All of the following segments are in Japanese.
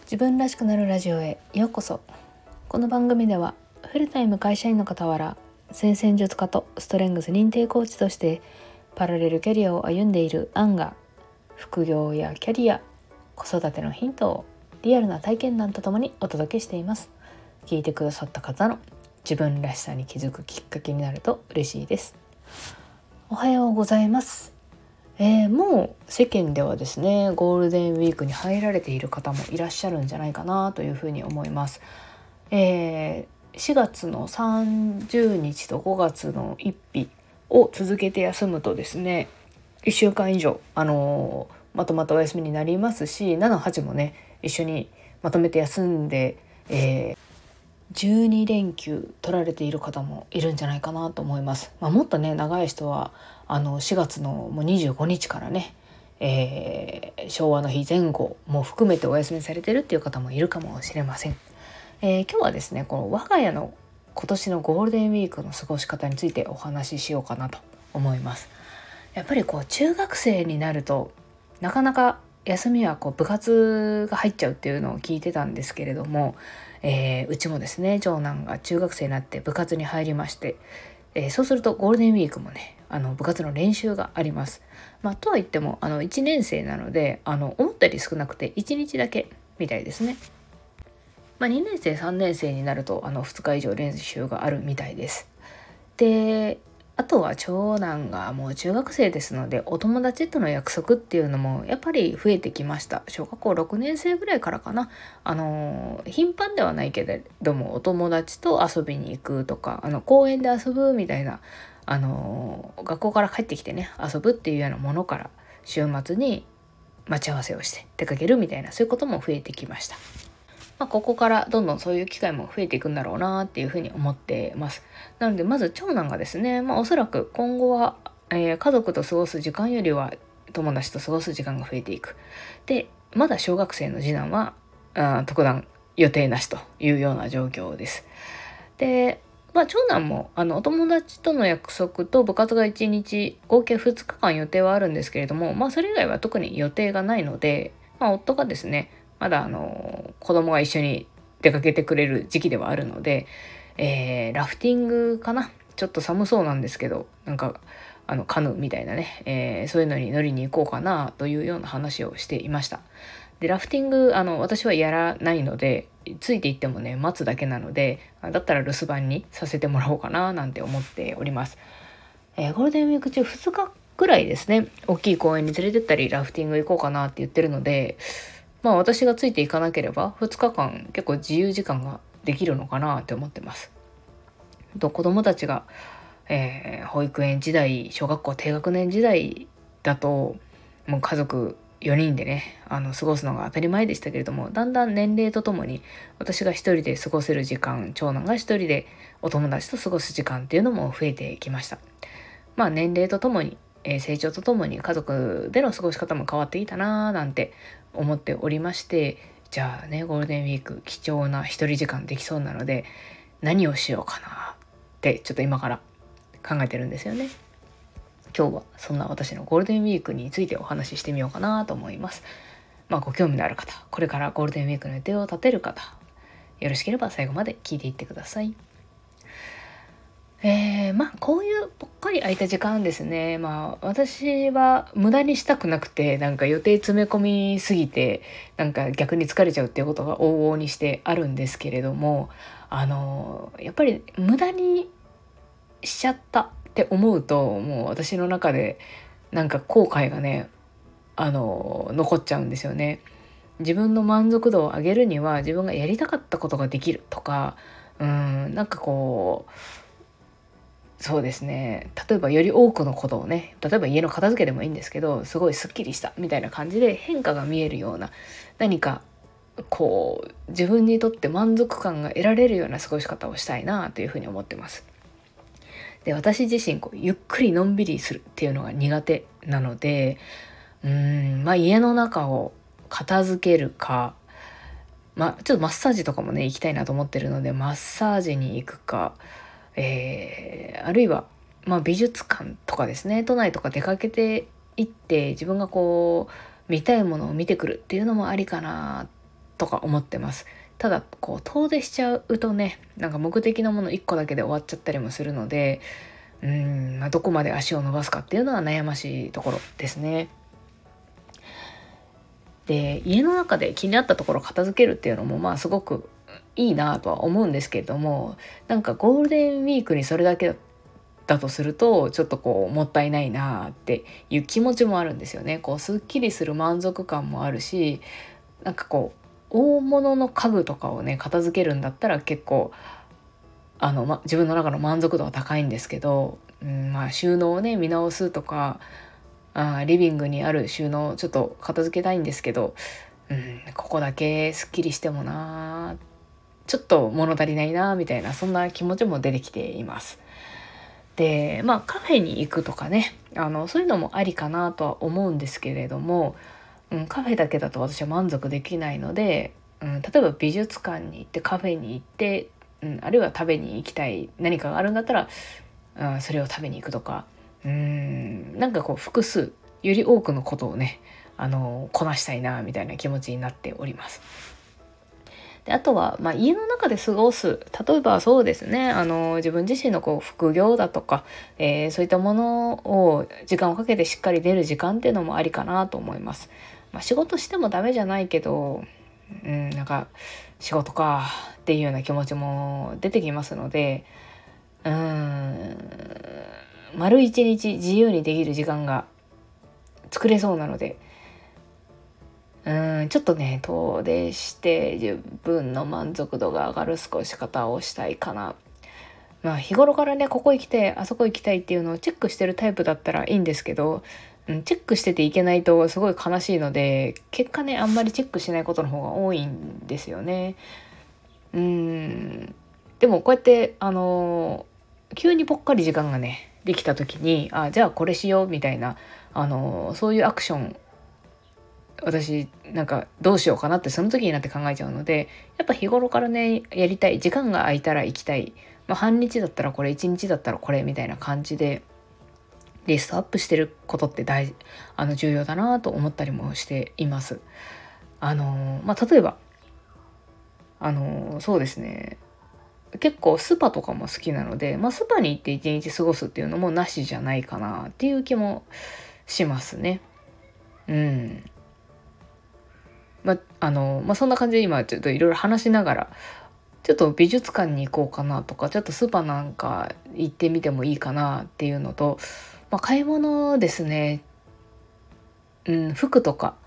自分らしくなるラジオへようこそ。この番組ではフルタイム会社員の傍ら先生術家とストレングス認定コーチとしてパラレルキャリアを歩んでいるアンが副業やキャリア、子育てのヒントをリアルな体験談とともにお届けしています。聞いてくださった方の自分らしさに気づくきっかけになると嬉しいです。おはようございます。もう世間ではですね、ゴールデンウィークに入られている方もいらっしゃるんじゃないかなというふうに思います。4月の30日と5月の1日を続けて休むとですね、1週間以上、まとまったお休みになりますし、7、8もね一緒にまとめて休んで、12連休取られている方もいるんじゃないかなと思います。もっとね長い人は4月のもう25日からね、昭和の日前後も含めてお休みされてるっていう方もいるかもしれません。今日はですね、この我が家の今年のゴールデンウィークの過ごし方についてお話ししようかなと思います。やっぱり中学生になるとなかなか休みは部活が入っちゃうっていうのを聞いてたんですけれども、うちもですね、長男が中学生になって部活に入りまして、そうするとゴールデンウィークもね部活の練習があります。とは言っても1年生なので思ったより少なくて1日だけみたいですね。2年生3年生になると2日以上練習があるみたいです。で、あとは長男がもう中学生ですので、お友達との約束っていうのもやっぱり増えてきました。小学校6年生ぐらいからかな。頻繁ではないけれどもお友達と遊びに行くとか公園で遊ぶみたいな、学校から帰ってきてね遊ぶっていうようなものから、週末に待ち合わせをして出かけるみたいな、そういうことも増えてきました。ここからどんどんそういう機会も増えていくんだろうなっていうふうに思ってます。なのでまず長男がですね、おそらく今後は、家族と過ごす時間よりは友達と過ごす時間が増えていく。で、まだ小学生の次男は特段予定なしというような状況です。で、長男もお友達との約束と部活が1日合計2日間予定はあるんですけれども、それ以外は特に予定がないので、夫がですねまだ子供が一緒に出かけてくれる時期ではあるので、ラフティングかな、ちょっと寒そうなんですけど、カヌーみたいなね、そういうのに乗りに行こうかなというような話をしていました。で、ラフティング私はやらないので、ついていってもね待つだけなので、だったら留守番にさせてもらおうかななんて思っております。ゴールデンウィーク中2日ぐらいですね、大きい公園に連れてったりラフティング行こうかなって言ってるので、私がついていかなければ2日間結構自由時間ができるのかなって思ってます。子供たちが、保育園時代、小学校低学年時代だともう家族4人でね過ごすのが当たり前でしたけれども、だんだん年齢とともに私が一人で過ごせる時間、長男が一人でお友達と過ごす時間っていうのも増えてきました。年齢とともに、成長とともに家族での過ごし方も変わってきたななんて思っておりまして、じゃあねゴールデンウィーク貴重な一人時間できそうなので何をしようかなってちょっと今から考えてるんですよね。今日はそんな私のゴールデンウィークについてお話ししてみようかなと思います。ご興味のある方、これからゴールデンウィークの予定を立てる方、よろしければ最後まで聞いていってください。こういうぽっかり空いた時間ですね、私は無駄にしたくなくて、予定詰め込みすぎて逆に疲れちゃうっていうことが往々にしてあるんですけれども、やっぱり無駄にしちゃったって思うと、もう私の中で後悔がね残っちゃうんですよね。自分の満足度を上げるには自分がやりたかったことができるとか、そうですね、例えばより多くのことをね、例えば家の片付けでもいいんですけど、すごいスッキリしたみたいな感じで変化が見えるような、何か自分にとって満足感が得られるような過ごし方をしたいなというふうに思ってます。で、私自身ゆっくりのんびりするっていうのが苦手なので、家の中を片付けるか、ちょっとマッサージとかもね行きたいなと思ってるのでマッサージに行くか、あるいは、美術館とかですね、都内とか出かけて行って自分が見たいものを見てくるっていうのもありかなっとか思ってます。ただ遠出しちゃうとね、なんか目的のもの1個だけで終わっちゃったりもするので、どこまで足を伸ばすかっていうのは悩ましいところですね。で、家の中で気になったところを片付けるっていうのもすごくいいなとは思うんですけれども、なんかゴールデンウィークにそれだけだとするとちょっともったいないなっていう気持ちもあるんですよね。すっきりする満足感もあるし、なんか大物の家具とかをね片付けるんだったら結構自分の中の満足度は高いんですけど、収納をね見直すとか、リビングにある収納をちょっと片付けたいんですけど、ここだけすっきりしてもな、ちょっと物足りないなみたいな、そんな気持ちも出てきています。で、カフェに行くとかね、そういうのもありかなとは思うんですけれども、カフェだけだと私は満足できないので、例えば美術館に行ってカフェに行って、あるいは食べに行きたい何かがあるんだったら、それを食べに行くとか、なんか複数より多くのことをねこなしたいなみたいな気持ちになっております。で、あとは、家の中で過ごす、例えばそうですね、自分自身の副業だとか、そういったものを時間をかけてしっかり出る時間っていうのもありかなと思います。仕事してもダメじゃないけど、なんか仕事かっていうような気持ちも出てきますので、丸一日自由にできる時間が作れそうなので、ちょっとね遠出して自分の満足度が上がる過ごし方をしたいかな。日頃からねここ行きたいあそこ行きたいっていうのをチェックしてるタイプだったらいいんですけど、チェックしてていけないとすごい悲しいので、結果ねあんまりチェックしないことの方が多いんですよね。でもこうやって急にぽっかり時間がねできた時に、じゃあこれしようみたいなそういうアクション、私なんかどうしようかなってその時になって考えちゃうので、やっぱ日頃からねやりたい、時間が空いたら行きたい、半日だったらこれ、1日だったらこれみたいな感じでリストアップしてることって重要だなと思ったりもしています。例えばそうですね、結構スパとかも好きなので、スパに行って一日過ごすっていうのもなしじゃないかなっていう気もしますね。そんな感じで今ちょっといろいろ話しながら、ちょっと美術館に行こうかなとか、ちょっとスーパーなんか行ってみてもいいかなっていうのと、買い物ですね。服とか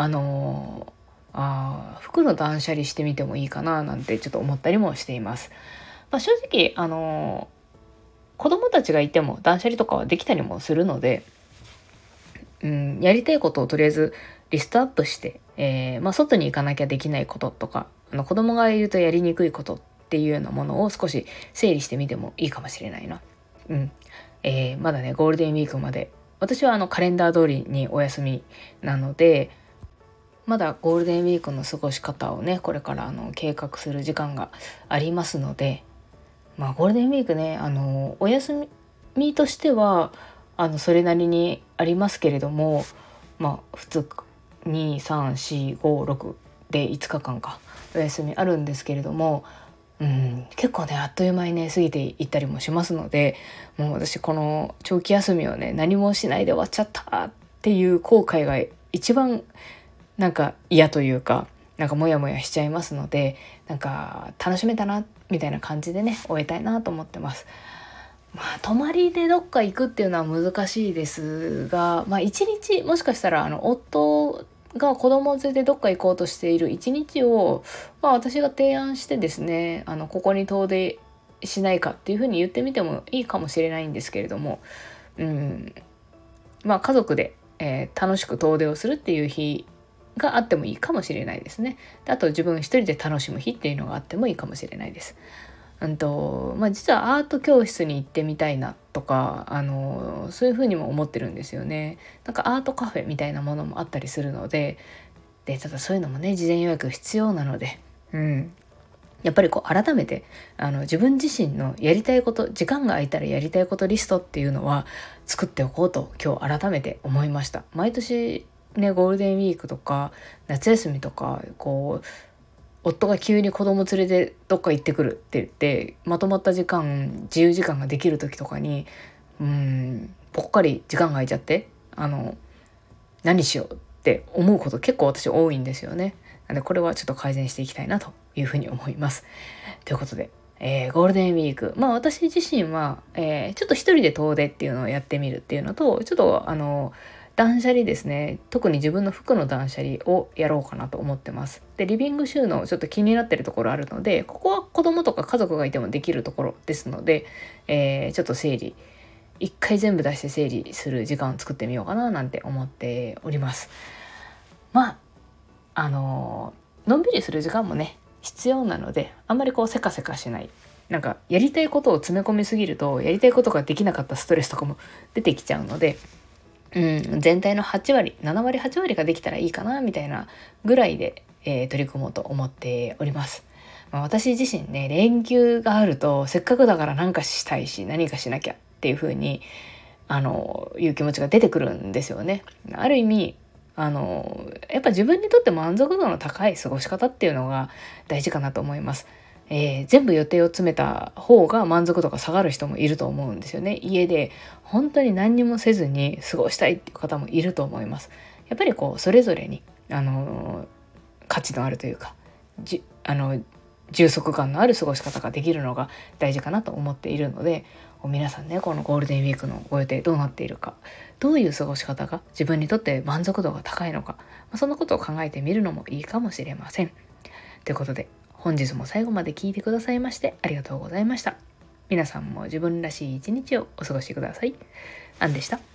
服の断捨離してみてもいいかななんてちょっと思ったりもしています。正直子供たちがいても断捨離とかはできたりもするので、やりたいことをとりあえずリストアップして、外に行かなきゃできないこととか、子供がいるとやりにくいことっていうようなものを少し整理してみてもいいかもしれないな。まだねゴールデンウィークまで、私はカレンダー通りにお休みなので、まだゴールデンウィークの過ごし方をねこれから計画する時間がありますので、ゴールデンウィークねお休みとしてはそれなりにありますけれども、2日2、3、4、5、6で5日間かお休みあるんですけれども、結構ねあっという間にね過ぎていったりもしますので、もう私この長期休みをね何もしないで終わっちゃったっていう後悔が一番なんか嫌というか、なんかモヤモヤしちゃいますので、なんか楽しめたなみたいな感じでね終えたいなと思ってます。泊まりでどっか行くっていうのは難しいですが、一日もしかしたら夫が子供を連れてどっか行こうとしている一日を、私が提案してですね、ここに遠出しないかっていうふうに言ってみてもいいかもしれないんですけれども、家族で、楽しく遠出をするっていう日があってもいいかもしれないですね。あと自分一人で楽しむ日っていうのがあってもいいかもしれないです。実はアート教室に行ってみたいなとかそういうふうにも思ってるんですよね。なんかアートカフェみたいなものもあったりするので、ただそういうのもね事前予約必要なので、やっぱり改めて自分自身のやりたいこと、時間が空いたらやりたいことリストっていうのは作っておこうと今日改めて思いました。毎年ねゴールデンウィークとか夏休みとか夫が急に子供連れてどっか行ってくるって言ってまとまった時間自由時間ができる時とかにぽっかり時間が空いちゃって何しようって思うこと結構私多いんですよね。なのでこれはちょっと改善していきたいなというふうに思います。ということで、ゴールデンウィーク私自身は、ちょっと一人で遠出っていうのをやってみるっていうのとちょっと断捨離ですね。特に自分の服の断捨離をやろうかなと思ってます。でリビング収納ちょっと気になってるところあるのでここは子供とか家族がいてもできるところですので、ちょっと一回全部出して整理する時間を作ってみようかななんて思っております。のんびりする時間もね必要なのであんまりこうせかせかしない、なんかやりたいことを詰め込みすぎるとやりたいことができなかったストレスとかも出てきちゃうので、全体の8割7割8割ができたらいいかなみたいなぐらいで、取り組もうと思っております。私自身ね連休があるとせっかくだから何かしたいし何かしなきゃっていう風にいう気持ちが出てくるんですよね。ある意味やっぱ自分にとって満足度の高い過ごし方っていうのが大事かなと思います。全部予定を詰めた方が満足度が下がる人もいると思うんですよね。家で本当に何にもせずに過ごしたいっていう方もいると思います。やっぱりこうそれぞれに価値のあるというか充足感のある過ごし方ができるのが大事かなと思っているので、皆さんねこのゴールデンウィークのご予定どうなっているか、どういう過ごし方が自分にとって満足度が高いのか、そんなことを考えてみるのもいいかもしれません。ということで本日も最後まで聞いてくださいましてありがとうございました。皆さんも自分らしい一日をお過ごしください。アンでした。